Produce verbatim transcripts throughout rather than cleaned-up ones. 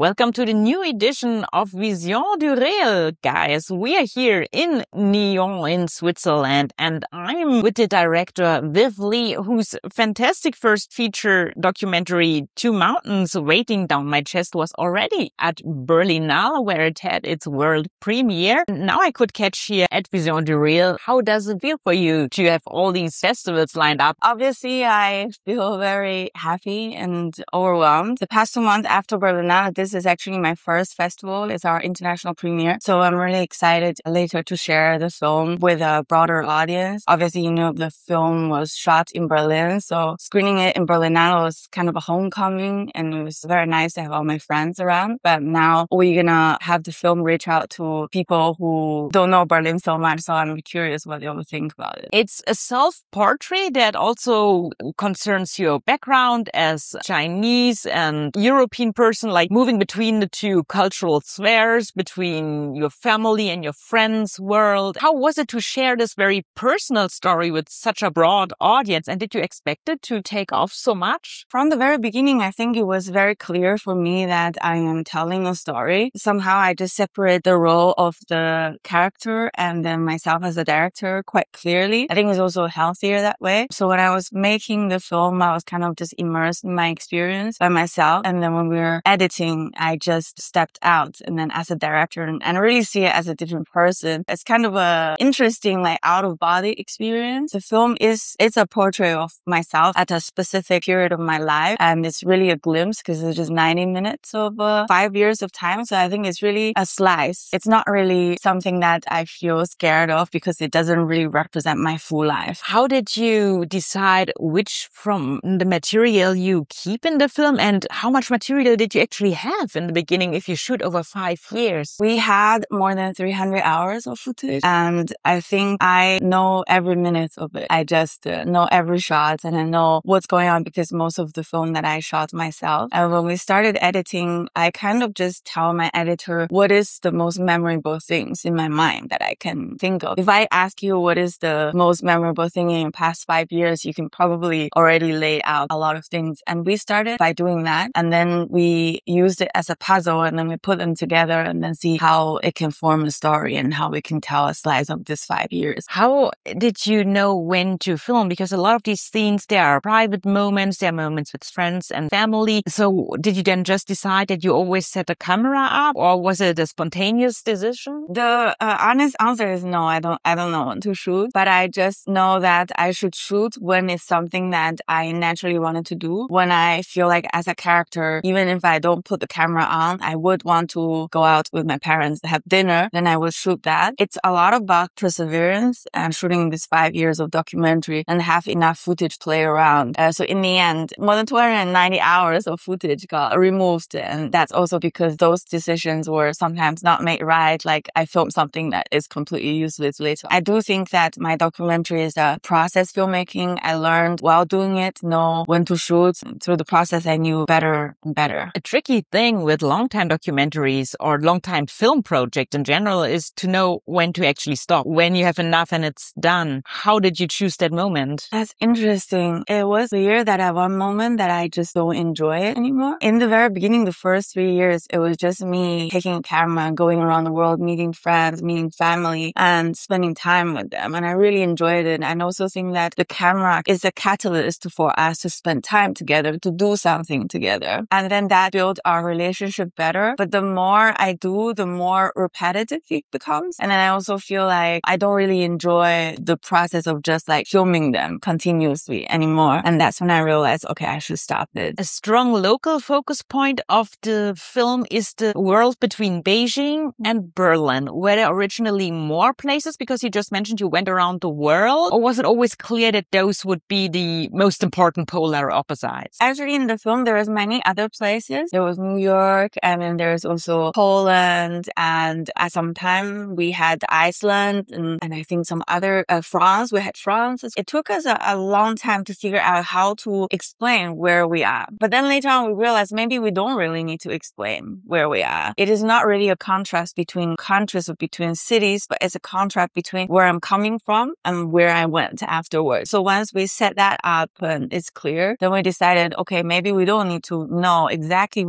Welcome to the new edition of Vision du Réel, guys. We are here in Nyon in Switzerland, and I'm with the director Viv Lee, whose fantastic first feature documentary, Two Mountains Waiting Down My Chest, was already at Berlinale, where it had its world premiere. Now I could catch here at Vision du Réel. How does it feel for you to have all these festivals lined up? Obviously, I feel very happy and overwhelmed. The past two months after Berlinale, this is actually my first festival. It's our international premiere. So I'm really excited later to share the film with a broader audience. Obviously, you know, the film was shot in Berlin. So screening it in Berlinale was kind of a homecoming, and it was very nice to have all my friends around. But now we're gonna have the film reach out to people who don't know Berlin so much. So I'm curious what they will think about it. It's a self-portrait that also concerns your background as Chinese and European person, like moving between the two cultural spheres, between your family and your friends' world. How was it to share this very personal story with such a broad audience? And did you expect it to take off so much? From the very beginning, I think it was very clear for me that I am telling a story. Somehow I just separate the role of the character and then myself as a director quite clearly. I think it's also healthier that way. So when I was making the film, I was kind of just immersed in my experience by myself. And then when we were editing, I just stepped out and then as a director and, and really see it as a different person. It's kind of a interesting, like out of body experience. The film is, it's a portrait of myself at a specific period of my life. And it's really a glimpse because it's just ninety minutes of uh, five years of time. So I think it's really a slice. It's not really something that I feel scared of because it doesn't really represent my full life. How did you decide which from the material you keep in the film, and how much material did you actually have in the beginning if you shoot over five years? We had more than three hundred hours of footage, and I think I know every minute of it. I just uh, know every shot and I know what's going on because most of the film that I shot myself. And when we started editing, I kind of just tell my editor what is the most memorable things in my mind that I can think of. If I ask you what is the most memorable thing in the past five years, you can probably already lay out a lot of things. And we started by doing that. And then we used it as a puzzle, and then we put them together and then see how it can form a story and how we can tell a slice of this five years. How did you know when to film? Because a lot of these scenes, there are private moments, there are moments with friends and family. So did you then just decide that you always set the camera up, or was it a spontaneous decision? The uh, honest answer is no, I don't, I don't know when to shoot, but I just know that I should shoot when it's something that I naturally wanted to do. When I feel like as a character, even if I don't put the camera on, I would want to go out with my parents to have dinner, then I would shoot that. It's a lot about perseverance and shooting these five years of documentary and have enough footage to play around. Uh, so in the end, more than two hundred ninety hours of footage got removed. And that's also because those decisions were sometimes not made right. Like I filmed something that is completely useless later. I do think that my documentary is a process filmmaking. I learned while doing it, know when to shoot. Through the process, I knew better and better. A tricky thing with long-time documentaries or long-time film project in general is to know when to actually stop, when you have enough and it's done. How did you choose that moment? That's interesting. It was clear that at one moment that I just don't enjoy it anymore. In the very beginning, the first three years, it was just me taking a camera and going around the world, meeting friends, meeting family, and spending time with them. And I really enjoyed it. And I also think that the camera is a catalyst for us to spend time together, to do something together. And then that built our relationship better. But the more I do, the more repetitive it becomes. And then I also feel like I don't really enjoy the process of just like filming them continuously anymore. And that's when I realized, okay, I should stop it. A strong local focus point of the film is the world between Beijing and Berlin. Were there originally more places because you just mentioned you went around the world? Or was it always clear that those would be the most important polar opposites? Actually, in the film, there was many other places. There was New York, and then there's also Poland, and at some time we had Iceland, and, and I think some other, uh, France, we had France. It took us a, a long time to figure out how to explain where we are. But then later on, we realized maybe we don't really need to explain where we are. It is not really a contrast between countries or between cities, but it's a contrast between where I'm coming from and where I went afterwards. So once we set that up and it's clear, then we decided, okay, maybe we don't need to know exactly w- which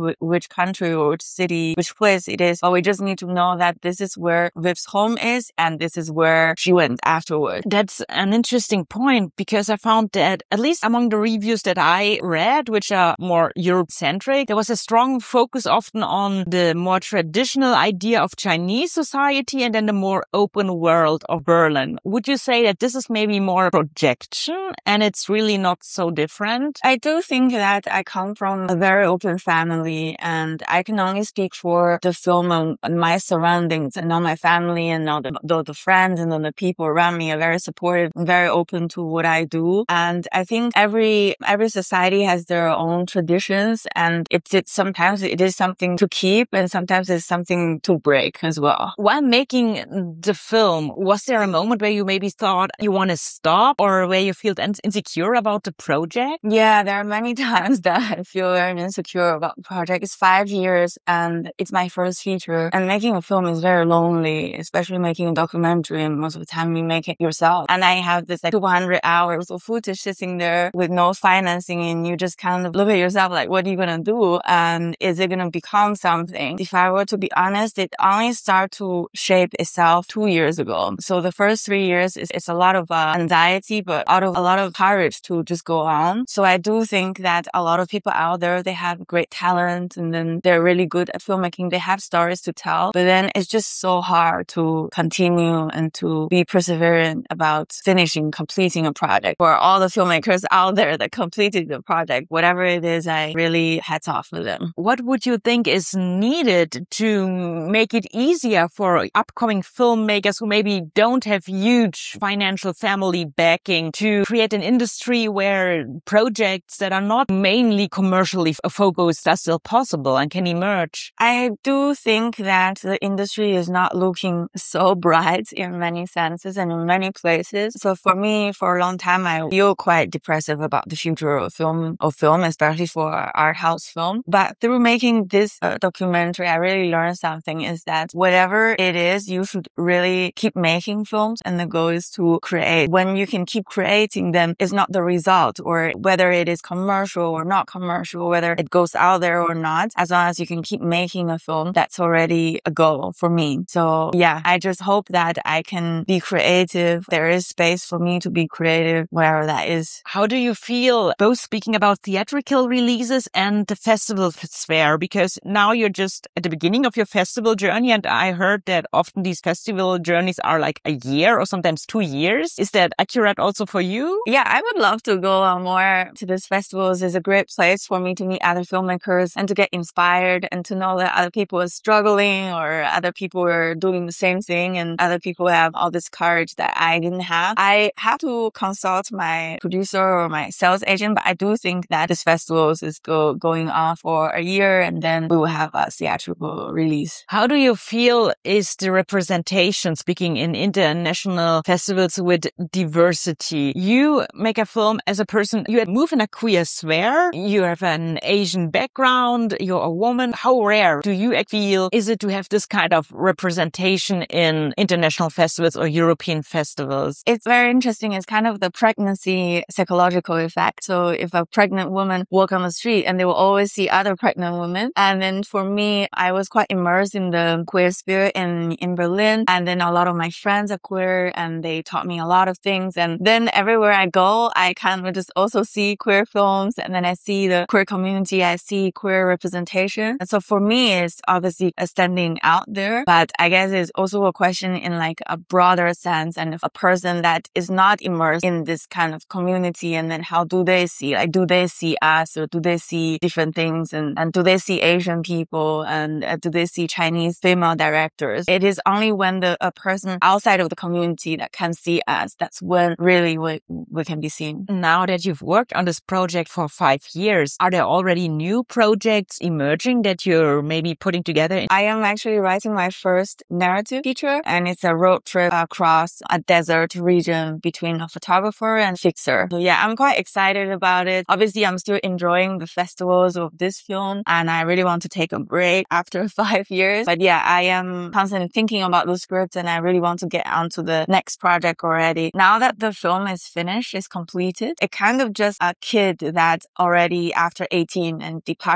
which country or which city, which place it is, but we just need to know that this is where Viv's home is and this is where she went afterward. That's an interesting point, because I found that, at least among the reviews that I read, which are more Europe-centric, there was a strong focus often on the more traditional idea of Chinese society and then the more open world of Berlin. Would you say that this is maybe more projection and it's really not so different? I do think that I come from a very open family, and I can only speak for the film and my surroundings, and all my family and all the, the, the friends and all the people around me are very supportive and very open to what I do. And I think every every society has their own traditions, and it's, it's sometimes it is something to keep and sometimes it's something to break as well. While making the film, was there a moment where you maybe thought you want to stop, or where you feel insecure about the project? Yeah, there are many times that I feel very insecure about the project. It's five years and it's my first feature, and making a film is very lonely, especially making a documentary, and most of the time you make it yourself. And I have this like two hundred hours of footage sitting there with no financing, and you just kind of look at yourself like, what are you going to do? And is it going to become something? If I were to be honest, it only started to shape itself two years ago. So the first three years is it's a lot of uh, anxiety, but out of a lot of courage to just go on. So I do think that a lot of people out there, they have great talent and then they're really good at filmmaking. They have stories to tell, but then it's just so hard to continue and to be perseverant about finishing, completing a project. For all the filmmakers out there that completed the project, whatever it is, I really hats off to them. What would you think is needed to make it easier for upcoming filmmakers who maybe don't have huge financial family backing to create an industry where projects that are not mainly commercially focused are still possible and can emerge? I do think that the industry is not looking so bright in many senses and in many places. So for me, for a long time, I feel quite depressive about the future of film, of film, especially for art house film. But through making this uh, documentary, I really learned something, is that whatever it is, you should really keep making films, and the goal is to create. When you can keep creating them, it's not the result, or whether it is commercial or not commercial, whether it goes out there or not, as long as you can keep making a film, that's already a goal for me. So yeah, I just hope that I can be creative. There is space for me to be creative wherever that is. How do you feel both speaking about theatrical releases and the festival sphere? Because now you're just at the beginning of your festival journey, and I heard that often these festival journeys are like a year or sometimes two years. Is that accurate also for you? Yeah, I would love to go uh, more to these festivals. It's a great place for me to meet other filmmakers and to get inspired and to know that other people are struggling or other people are doing the same thing and other people have all this courage that I didn't have. I have to consult my producer or my sales agent, but I do think that this festivals is go, going on for a year and then we will have a theatrical release. How do you feel is the representation, speaking in international festivals with diversity? You make a film as a person, you move in a queer sphere, you have an Asian background, you're a woman. How rare do you feel is it to have this kind of representation in international festivals or European festivals? It's very interesting. It's kind of the pregnancy psychological effect. So if a pregnant woman walk on the street and they will always see other pregnant women. And then for me, I was quite immersed in the queer sphere in, in Berlin. And then a lot of my friends are queer and they taught me a lot of things. And then everywhere I go, I kind of just also see queer films, and then I see the queer community, I see queer representation. And so for me, it's obviously standing out there, but I guess it's also a question in like a broader sense. And if a person that is not immersed in this kind of community, and then how do they see, like, do they see us or do they see different things? And, and do they see Asian people? And uh, do they see Chinese female directors? It is only when the a person outside of the community that can see us, that's when really we, we can be seen. Now that you've worked on this project for five years, are there already new projects emerging that you're maybe putting together? I am actually writing my first narrative feature, and it's a road trip across a desert region between a photographer and fixer. So yeah, I'm quite excited about it. Obviously, I'm still enjoying the festivals of this film, and I really want to take a break after five years. But yeah, I am constantly thinking about the script, and I really want to get onto the next project already. Now that the film is finished, is completed, it kind of just a kid that already after eighteen and departed from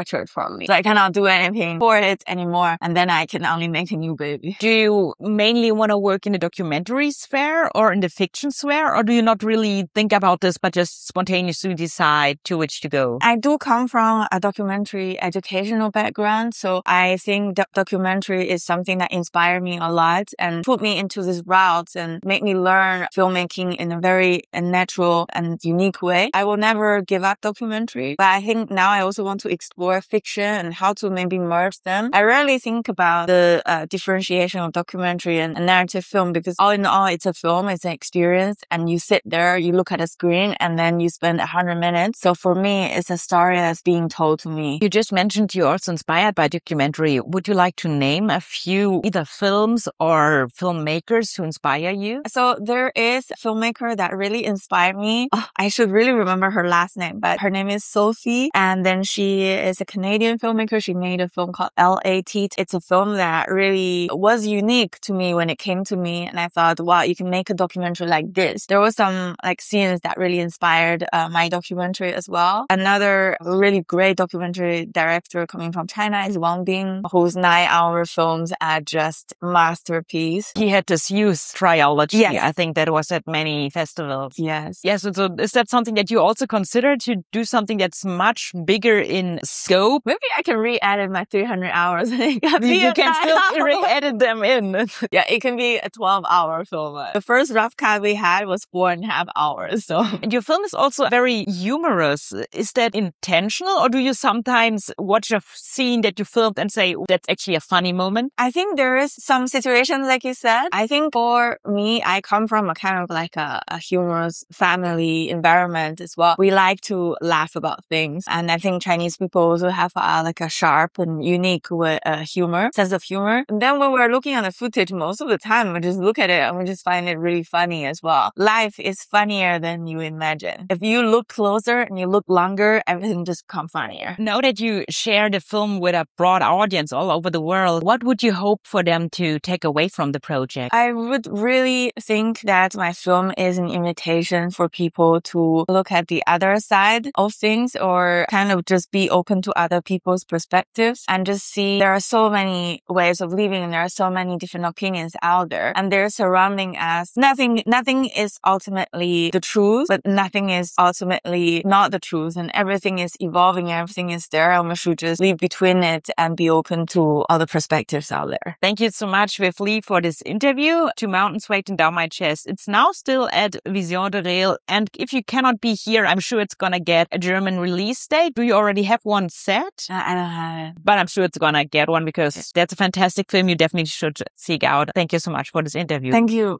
from me. So I cannot do anything for it anymore. And then I can only make a new baby. Do you mainly want to work in the documentary sphere or in the fiction sphere? Or do you not really think about this, but just spontaneously decide to which to go? I do come from a documentary educational background. So I think that documentary is something that inspired me a lot and put me into this route and made me learn filmmaking in a very natural and unique way. I will never give up documentary, but I think now I also want to explore fiction and how to maybe merge them. I rarely think about the uh, differentiation of documentary and a narrative film because all in all, it's a film, it's an experience, and you sit there, you look at a screen, and then you spend a hundred minutes. So for me, it's a story that's being told to me. You just mentioned you're also inspired by documentary. Would you like to name a few either films or filmmakers who inspire you? So there is a filmmaker that really inspired me. Oh, I should really remember her last name, but her name is Sophie. And then she is a Canadian filmmaker. She made a film called L A T. It's a film that really was unique to me when it came to me. And I thought, wow, you can make a documentary like this. There were some like scenes that really inspired uh, my documentary as well. Another really great documentary director coming from China is Wang Bing, whose nine hour films are just masterpiece. He had this youth trilogy. Yes. I think that was at many festivals. Yes. Yes. So, so is that something that you also consider to do something that's much bigger in scope? Maybe I can re-edit my three hundred hours. It can You, be you can still hour. re-edit them in. Yeah, it can be a twelve hour film. The first rough cut we had was four and a half hours. So And your film is also very humorous. Is that intentional, or do you sometimes watch a scene that you filmed and say, that's actually a funny moment? I think there is some situations like you said. I think for me, I come from a kind of like a, a humorous family environment as well. We like to laugh about things. And I think Chinese people also have uh, like a sharp and unique uh, humor, sense of humor. And then when we're looking at the footage, most of the time we just look at it and we just find it really funny as well. Life is funnier than you imagine. If you look closer and you look longer, everything just becomes funnier. Now that you share the film with a broad audience all over the world, what would you hope for them to take away from the project? I would really think that my film is an invitation for people to look at the other side of things or kind of just be open to other people's perspectives and just see there are so many ways of living and there are so many different opinions out there and they're surrounding us. Nothing, nothing is ultimately the truth, but nothing is ultimately not the truth, and everything is evolving, everything is there, and we should just live between it and be open to other perspectives out there. Thank you so much, Viv Lee, for this interview. Two Mountains Waiting Down My Chest. It's now still at Vision de Réel, and if you cannot be here, I'm sure it's gonna get a German release date. Do you already have one set? Uh, I don't have it. But I'm sure it's gonna get one because that's a fantastic film you definitely should seek out. Thank you so much for this interview. Thank you.